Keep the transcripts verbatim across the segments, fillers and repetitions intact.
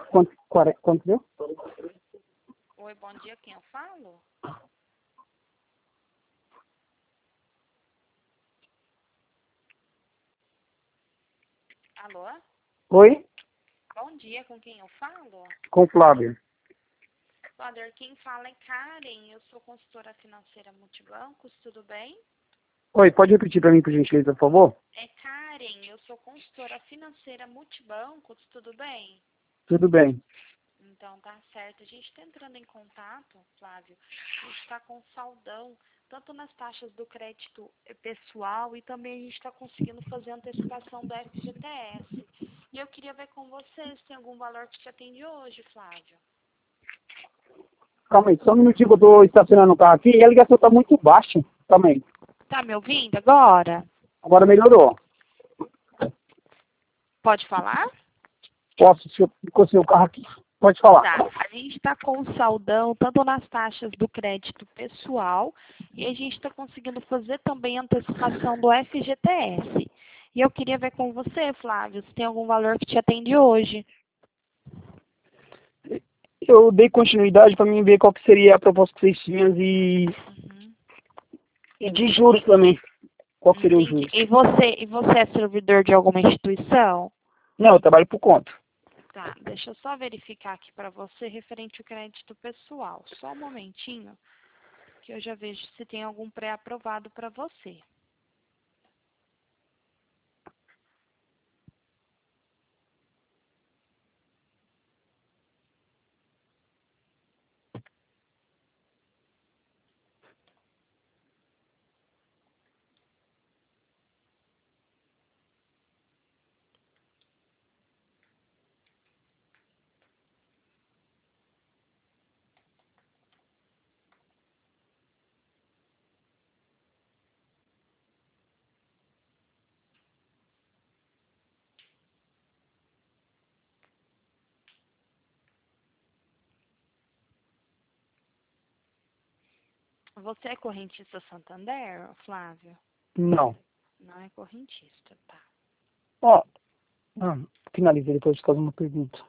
Quanto, quanto, quanto deu? Oi, bom dia, quem eu falo? Alô? Oi? Bom dia, com quem eu falo? Com o Flávio. Flávio, quem fala é Karen, eu sou consultora financeira Multibancos, tudo bem? Oi, pode repetir para mim, por gentileza, por favor? É Karen, eu sou consultora financeira Multibancos, tudo bem? Tudo bem. Então tá certo. A gente está entrando em contato, Flávio. A gente está com saldão, tanto nas taxas do crédito pessoal e também a gente está conseguindo fazer antecipação do F G T S. E eu queria ver com você se tem algum valor que te atende hoje, Flávio. Calma aí, só um minutinho que eu tô estacionando o carro aqui e a ligação tá muito baixa. Calma aí. Tá me ouvindo agora? Agora melhorou. Pode falar? Posso, se eu ficou sem o carro aqui. Pode falar. Tá. A gente está com saldão tanto nas taxas do crédito pessoal e a gente está conseguindo fazer também antecipação do F G T S. E eu queria ver com você, Flávio, se tem algum valor que te atende hoje. Eu dei continuidade para mim ver qual que seria a proposta que vocês tinham e, Uhum. e de juros também. Qual que seria os Entendi. juros? E você, e você é servidor de alguma instituição? Não, eu trabalho por conta. Tá, deixa eu só verificar aqui para você referente ao crédito pessoal. Só um momentinho, que eu já vejo se tem algum pré-aprovado para você. Você é correntista Santander, Flávio? Não. Não é correntista, tá. Ó, ah, finalizei depois de fazer uma pergunta.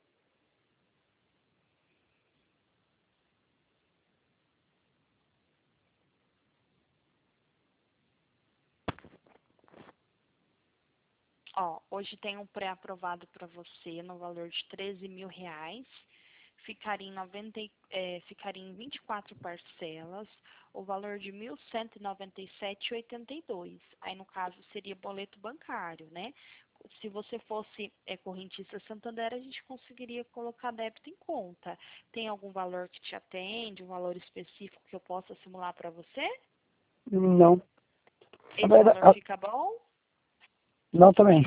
Ó, hoje tem um pré-aprovado para você no valor de treze mil reais. Ficaria em, noventa, e- é, ficaria em vinte e quatro parcelas, o valor de mil cento e noventa e sete reais e oitenta e dois centavos. Aí, no caso, seria boleto bancário, né? Se você fosse é, correntista Santander, a gente conseguiria colocar débito em conta. Tem algum valor que te atende, um valor específico que eu possa simular para você? Não. Na Esse verdade, valor ah, fica bom? não também.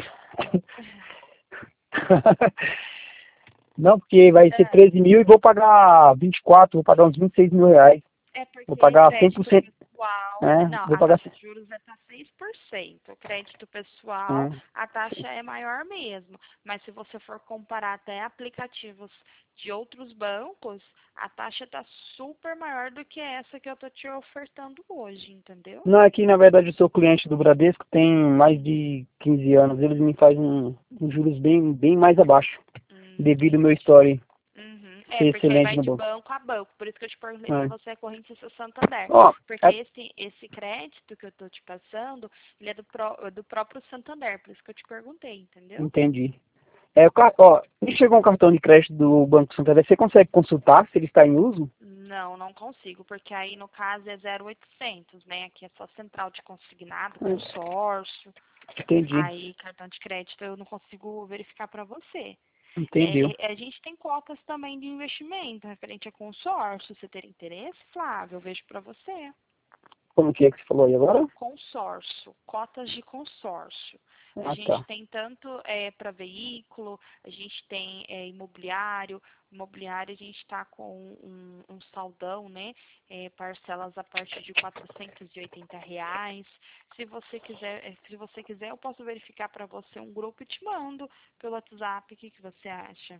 Não, porque vai ser É, treze mil e vou pagar vinte e quatro, vou pagar uns vinte e seis mil reais. é Vou porque pagar cem por crédito cento, pessoal, né? não, Vou a pagar, taxa de juros é tá seis por cento. O crédito pessoal, é, a taxa é maior mesmo. Mas se você for comparar até aplicativos de outros bancos, a taxa está super maior do que essa que eu tô te ofertando hoje, entendeu? não, é que na verdade eu sou cliente do Bradesco, tem mais de quinze anos, eles me fazem um, um juros bem, bem mais abaixo, Hum, devido ao meu entendi. histórico Uhum. É, ser porque aí excelente vai no de banco. banco a banco. Por isso que eu te perguntei se É. você é correntista Santander. Ó, Porque é, esse, esse crédito que eu tô te passando, ele é do, pró- do próprio Santander. Por isso que eu te perguntei, entendeu? entendi. É, o ca- ó, me chegou um cartão de crédito do Banco Santander, você consegue consultar se ele está em uso? Não, não consigo, porque aí no caso é zero oitocentos, né? Aqui é só central de consignado, É, consórcio. entendi, Aí cartão de crédito eu não consigo verificar para você. entendeu. É, a gente tem cotas também de investimento referente a consórcio. Você ter interesse, Flávio? Eu vejo para você. Como que é que você falou aí agora? Consórcio, cotas de consórcio. A Ah, gente tá. tem tanto é, para veículo, a gente tem é, imobiliário. Imobiliário a gente está com um, um saldão, né? É, parcelas a partir de quatrocentos e oitenta reais. Se você quiser, é, se você quiser, eu posso verificar para você um grupo e te mando pelo WhatsApp. O que, que você acha?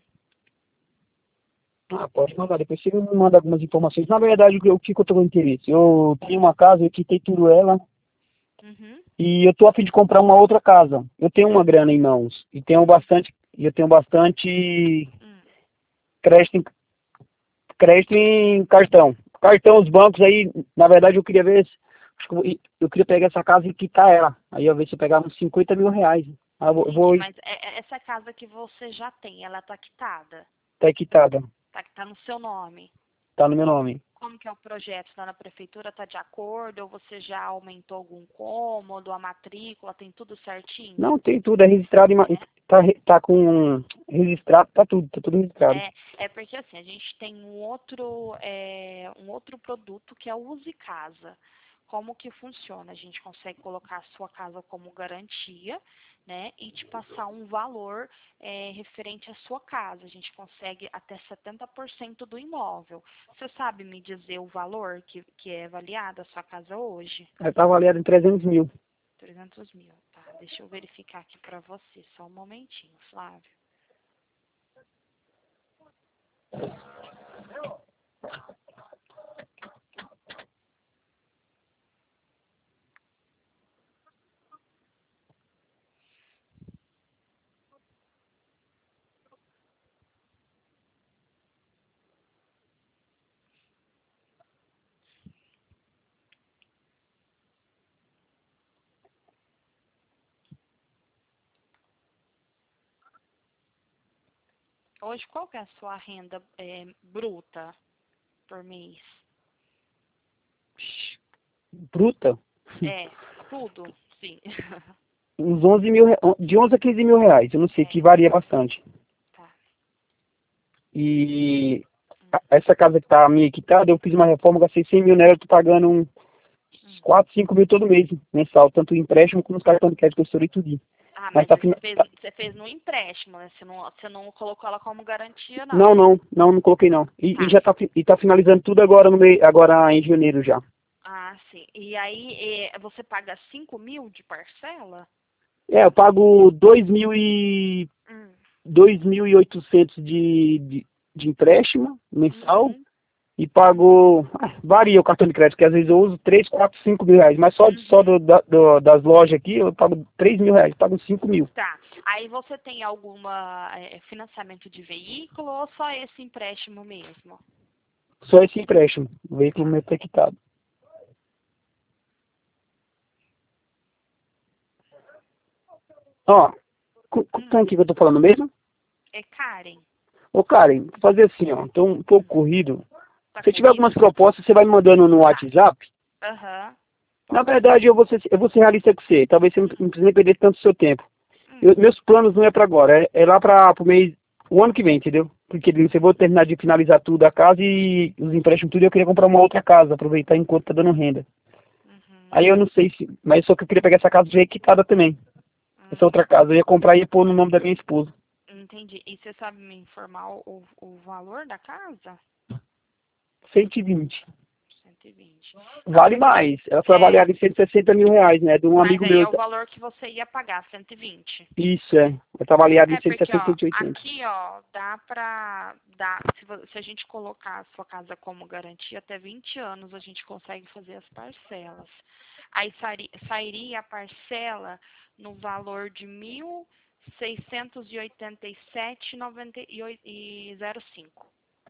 Ah, pode mandar. Depois você me manda algumas informações. Na verdade, o que o que que eu tô com interesse? Eu tenho uma casa, eu quitei tudo ela Uhum. e eu tô a fim de comprar uma outra casa. Eu tenho uma grana em mãos e tenho bastante, e eu tenho bastante Hum. crédito em, crédito em cartão. Cartão, os bancos aí, na verdade eu queria ver, se- acho que eu, eu queria pegar essa casa e quitar ela. Aí eu ver se eu pegava uns cinquenta mil reais. Aí eu vou, eu Entendi, vou mas é- é- essa casa que você já tem, ela tá quitada? tá quitada, Tá, tá no seu nome? tá no meu nome. Como que é o projeto? Lá na prefeitura tá de acordo? Ou você já aumentou algum cômodo, a matrícula, tem tudo certinho? Não, tem tudo, é registrado, em, ma- É, tá, re- tá com registrado, tá tudo, tá tudo registrado. é, é porque assim, a gente tem um outro, é, um outro produto que é o Use Casa. Como que funciona? A gente consegue colocar a sua casa como garantia, né? E te passar um valor é, referente à sua casa. A gente consegue até setenta por cento do imóvel. Você sabe me dizer o valor que, que é avaliada a sua casa hoje? Aí tá avaliado em trezentos mil. trezentos mil, tá? Deixa eu verificar aqui pra você, só um momentinho, Flávio. Hoje, qual que é a sua renda é, bruta por mês? Bruta, É, tudo, sim. uns onze mil, re- de onze a quinze mil reais, eu não sei, que É, varia bastante. tá. E Hum, a- essa casa que tá minha quitada, eu fiz uma reforma, gastei cem mil nela, eu tô pagando uns hum. quatro, cinco mil todo mês, mensal, tanto o empréstimo como os cartões de crédito que eu estourei tudo. Ah, Mas mas tá, aí fina- você fez, tá- você fez no empréstimo, né? Você não, você não colocou ela como garantia, não. não, não, não, não coloquei não. E, e Tá. já tá, fi- e tá finalizando tudo agora no meio, agora em janeiro já. Ah, sim. E aí, é, você paga cinco mil de parcela? É, eu pago dois mil e Hum. dois mil e oitocentos de, de, de empréstimo mensal. Uhum. E pago, ah, varia o cartão de crédito, que às vezes eu uso três, quatro, cinco mil reais, mas só, só Uhum. do, da- do- das lojas aqui eu pago três mil reais, pago cinco mil. Tá. Aí você tem alguma é, financiamento de veículo ou só esse empréstimo mesmo? Só esse empréstimo, o veículo Tá. meu tá quitado. Ó, com, com Hum. quem que eu tô falando mesmo? É Karen. Ô Karen, vou fazer assim, ó, tô um pouco corrido. Tá Se tiver corrido? algumas propostas, você vai me mandando no Tá. WhatsApp. Aham. Na Pode ser. verdade, eu vou ser, eu vou ser realista com você, talvez você não, não precise nem perder tanto seu tempo. Hum. Eu- meus planos não é pra agora, é, é lá para o mês, o ano que vem, entendeu? Porque eu vou terminar de finalizar tudo a casa e os empréstimos tudo, e eu queria comprar uma outra casa, aproveitar enquanto tá dando renda. Aí Uhum. eu não sei se, mas só que eu queria pegar essa casa já quitada também. Essa Hum. outra casa eu ia comprar e ia pôr no nome da minha esposa. Entendi. E você sabe me informar o, o valor da casa? cento e vinte. cento e vinte. Não, Vale porque. mais. Ela foi É, avaliada em cento e sessenta mil reais, né? De um mas amigo aí meu. é o valor que você ia pagar, cento e vinte. Isso, é. Ela tá avaliada em É cento e porque, sessenta, ó, cento e oitenta. aqui, ó, dá pra. Dá, se, vo- se a gente colocar a sua casa como garantia, até vinte anos a gente consegue fazer as parcelas. Aí sairia, sairia a parcela no valor de mil seiscentos e oitenta e sete e zero cinco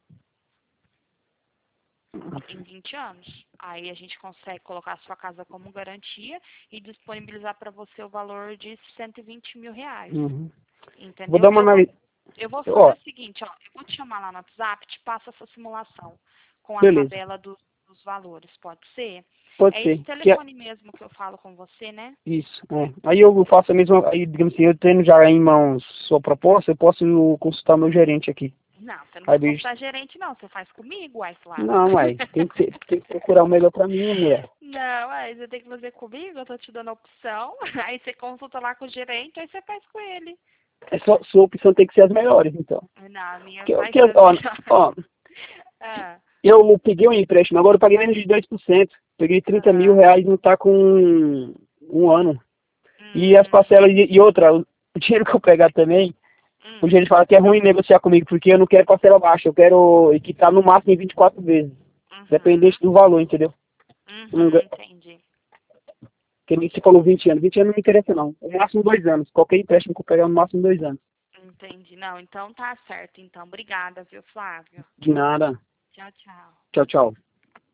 em vinte anos. Aí a gente consegue colocar a sua casa como garantia e disponibilizar para você o valor de cento e vinte mil reais. Uhum. Vou Entendeu? dar uma Eu vou, análise. eu vou fazer Ó, o seguinte, ó, eu vou te chamar lá no WhatsApp, te passo essa simulação com a beleza. tabela do- dos valores, pode ser? Pode É esse ser. Que é telefone mesmo que eu falo com você, né? isso. É. Aí eu faço a mesma. Aí, digamos assim, eu tendo já em mãos sua proposta, eu posso consultar meu gerente aqui. Não, você não Aí vai vejo. consultar gerente, não. Você faz comigo, uai, Flávio. Não, mas tem que, ser, tem que procurar o melhor pra mim, mulher. Não, aí você tem que fazer comigo, eu tô te dando a opção. Aí você consulta lá com o gerente, aí você faz com ele. É só, sua opção tem que ser as melhores, então. Não, a minha Que, vai que, ser as ó, melhores. ó, Ah, eu peguei um empréstimo, agora eu paguei menos de dois por cento. Peguei trinta mil aham. reais, não tá com um, um ano. E as Hum, parcelas, e, e outra, o dinheiro que eu pegar também, o hum, gerente fala que é ruim negociar comigo, porque eu não quero parcela baixa, eu quero quitar no máximo em vinte e quatro vezes, uhum, dependente do valor, entendeu? Eu não uhum, ga- entendi. Porque nem você falou vinte anos, vinte anos não me interessa não, o máximo dois anos, qualquer empréstimo que eu pegar no máximo dois anos. Entendi. Não, então tá certo. Então, obrigada, viu, Flávio? De nada. Tchau, tchau. Tchau, tchau.